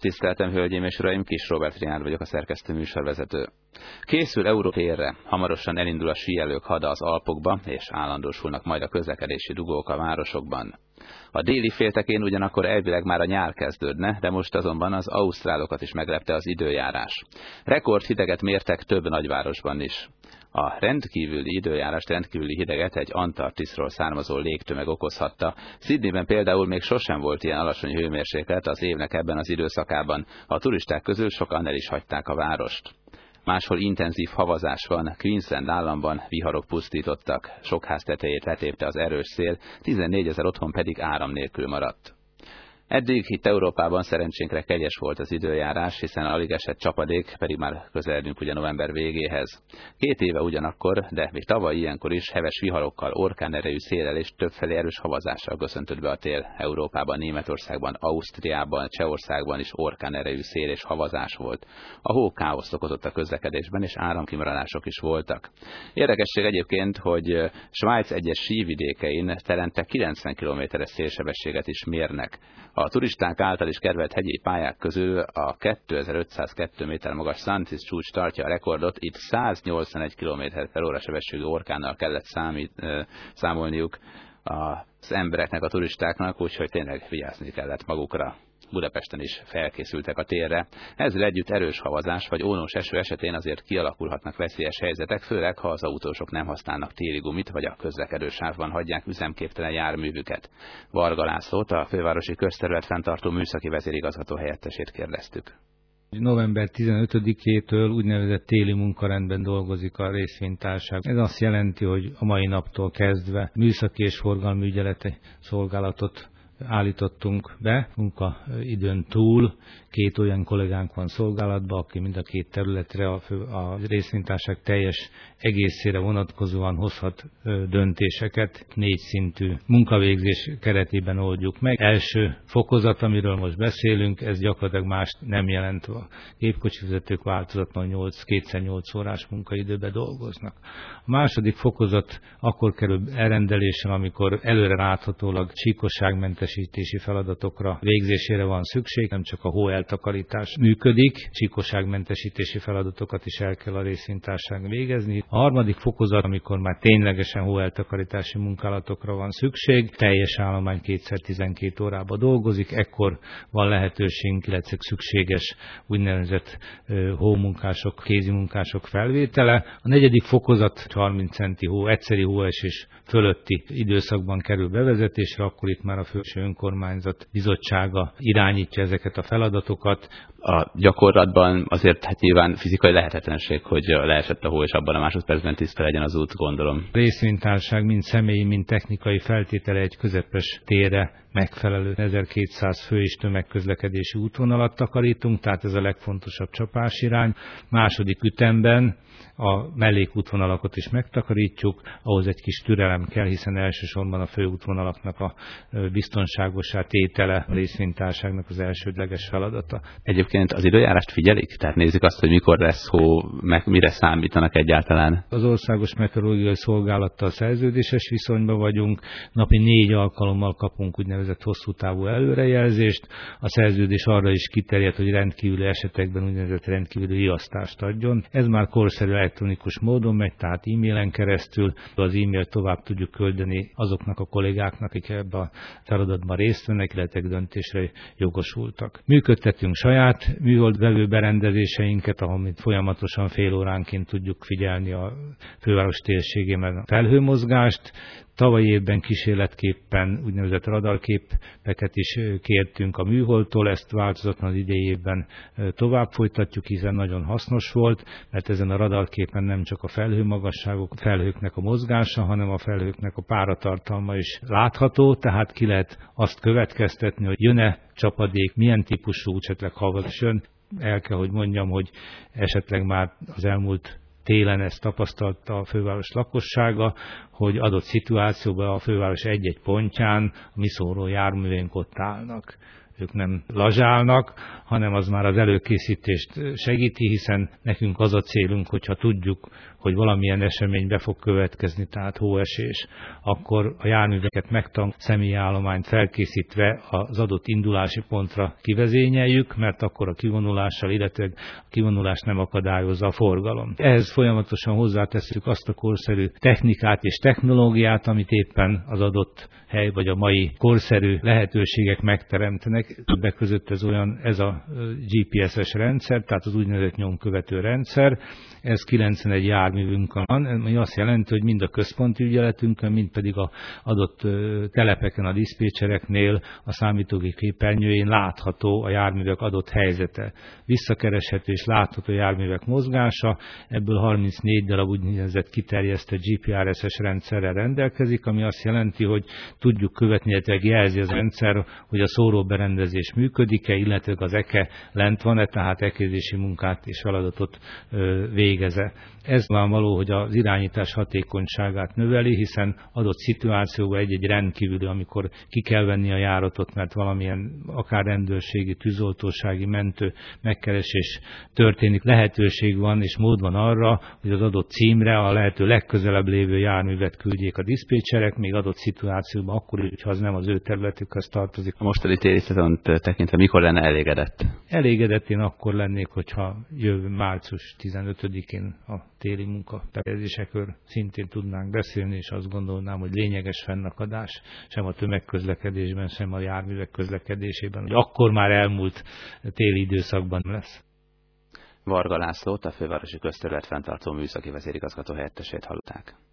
Tiszteltem, hölgyeim és uraim, Kis Róbert Riánd vagyok, a szerkesztő műsorvezető. Készül Európa térre, hamarosan elindul a síelők hada az Alpokba, és állandósulnak majd a közlekedési dugók a városokban. A déli féltekén ugyanakkor elvileg már a nyár kezdődne, de most azonban az ausztrálokat is meglepte az időjárás. Rekordhideget mértek több nagyvárosban is. A rendkívüli időjárást, rendkívüli hideget egy Antarktiszról származó légtömeg okozhatta. Sydneyben például még sosem volt ilyen alacsony hőmérséklet az évnek ebben az időszakában. A turisták közül sokan el is hagyták a várost. Máshol intenzív havazás van, Queensland államban viharok pusztítottak, sok ház tetejét letépte az erős szél, 14 000 otthon pedig áram nélkül maradt. Eddig itt Európában szerencsénkre kegyes volt az időjárás, hiszen alig esett csapadék, pedig már közeledünk ugye november végéhez. 2 éve ugyanakkor, de még tavaly ilyenkor is heves viharokkal, orkánerejű széllel és többfelé erős havazással köszöntött be a tél Európában, Németországban, Ausztriában, Csehországban is orkánerejű szél és havazás volt. A hó káoszt okozott a közlekedésben, és áramkimaradások is voltak. Érdekesség egyébként, hogy Svájc egyes sívidékein telente 90 km-es szélsebességet is mérnek. A turisták által is kedvelt hegyi pályák közül a 2502 méter magas Santis csúcs tartja a rekordot, itt 181 km/h sebességű orkánnal kellett számolniuk az embereknek, a turistáknak, úgyhogy tényleg vigyázni kellett magukra. Budapesten is felkészültek a térre. Ezzel együtt erős havazás vagy ónos eső esetén azért kialakulhatnak veszélyes helyzetek, főleg ha az autósok nem használnak téli gumit, vagy a közlekedősávban hagyják üzemképtelen járművüket. Varga Lászlót, a fővárosi közterület fenntartó műszaki vezérigazgató helyettesét kérdeztük. November 15-től úgynevezett téli munkarendben dolgozik a részvénytársaság. Ez azt jelenti, hogy a mai naptól kezdve műszaki és forgalmi ügyeleti szolgálatot állítottunk be munkaidőn túl. 2 olyan kollégánk van szolgálatban, aki mind a 2 területre, a részvénytársaság teljes egészére vonatkozóan hozhat döntéseket. 4 szintű munkavégzés keretében oldjuk meg. Első fokozat, amiről most beszélünk, ez gyakorlatilag más nem jelent. A gépkocsivezetők változatlan 2x8 órás munkaidőben dolgoznak. A második fokozat akkor kerül elrendelésre, amikor előre láthatólag csíkosságmentesítési feladatokra végzésére van szükség, nem csak a hóeltakarítás működik, csíkosságmentesítési feladatokat is el kell a részvénytársaság végezni. A harmadik fokozat, amikor már ténylegesen hóeltakarítási munkálatokra van szükség, teljes állomány 2x12 órában dolgozik, ekkor van lehetőségünk, illetve szükséges úgynevezett hómunkások, kézimunkások felvétele. A negyedik fokozat 30 centi hó, egyszeri hóesés fölötti időszakban kerül bevezetésre, akkor itt már a felső önkormányzat bizottsága irányítja ezeket a feladatokat. A gyakorlatban azért nyilván fizikai lehetetlenség, hogy leesett a hó, és abban a másodpercben tiszta legyen az út, gondolom. Részvénytársaság mind személyi, mind technikai feltétele egy közepes térre megfelelő 1200 fő és tömegközlekedési útvonalat takarítunk, tehát ez a legfontosabb csapásirány. Második ütemben a mellékútvonalakat is megtakarítjuk, ahhoz egy kis türelem kell, hiszen elsősorban a főútvonalaknak a biztonságosá tétele a részvénytársaságnak az elsődleges feladata. Egyébként az időjárást figyelik? Tehát nézik azt, hogy mikor lesz hó, meg mire számítanak egyáltalán? Az Országos Meteorológiai Szolgálattal szerződéses viszonyban vagyunk, napi 4 alkalommal kapunk úgynevezett hosszú távú előrejelzést. A szerződés arra is kiterjed, hogy rendkívüli esetekben úgynevezett rendkívüli riasztást adjon. Ez már korszerű elektronikus módon megy, tehát e-mailen keresztül. Az e-mailt tovább tudjuk küldeni azoknak a kollégáknak, akik ebben a feladatban részt vennek, illetve döntésre jogosultak. Működtetünk saját műholdvevő berendezéseinket, ahol folyamatosan fél óránként tudjuk figyelni a főváros térségében a felhőmozgást. Tavaly évben kísérletképpen úgynevezett radarképeket is kértünk a műholdtól, ezt változatlan az idei évben tovább folytatjuk, hiszen nagyon hasznos volt, mert ezen a radarképen nem csak a felhőmagasságok, a felhőknek a mozgása, hanem a felhőknek a páratartalma is látható, tehát ki lehet azt következtetni, hogy jön-e csapadék, milyen típusú, esetleg havas jön. El kell, hogy mondjam, hogy esetleg már az elmúlt télen ezt tapasztalta a főváros lakossága, hogy adott szituációban a főváros egy-egy pontján a mi szóró járművénk ott állnak. Ők nem lazsálnak, hanem az már az előkészítést segíti, hiszen nekünk az a célunk, hogyha tudjuk, hogy valamilyen esemény be fog következni, tehát hóesés, akkor a járműveket személyállományt felkészítve az adott indulási pontra kivezényeljük, mert akkor a kivonulással, illetve a kivonulás nem akadályozza a forgalom. Ehhez folyamatosan hozzátesszük azt a korszerű technikát és technológiát, amit éppen az adott hely vagy a mai korszerű lehetőségek megteremtenek. Többek között ez a GPS-es rendszer, tehát az úgynevezett nyomkövető rendszer. Ez 91 járművünkön van, ami azt jelenti, hogy mind a központi ügyeletünkön, mind pedig az adott telepeken, a diszpécsereknél a számítógép képernyőjén látható a járművek adott helyzete. Visszakereshető és látható járművek mozgása, ebből 34 darab úgynevezett kiterjesztett GPRS-es rendszerrel rendelkezik, ami azt jelenti, hogy tudjuk követni, illetve jelzi az rendszer, hogy a szóróberendezés működik-e, illetve az EKE lent van-e, tehát ekézési munkát és feladatot végeze. Ez van való, hogy az irányítás hatékonyságát növeli, hiszen adott szituációban egy-egy rendkívüli, amikor ki kell venni a járatot, mert valamilyen akár rendőrségi, tűzoltósági, mentő megkeresés történik, lehetőség van és mód van arra, hogy az adott címre a lehető legközelebb lévő járművet küldjék a diszpécserek, még adott szituációban akkor, hogyha az nem az ő területükhez tartozik. A mostani téli szezont tekintve mikor lenne elégedett? Elégedett én akkor lennék, hogyha jövő március 15-én a téli munkabefejezésekről szintén tudnánk beszélni, és azt gondolnám, hogy lényeges fennakadás sem a tömegközlekedésben, sem a járművek közlekedésében, hogy akkor már elmúlt téli időszakban lesz. Varga Lászlót, a Fővárosi Közterület fenntartó műszaki vezérigazgató helyettesét hallották.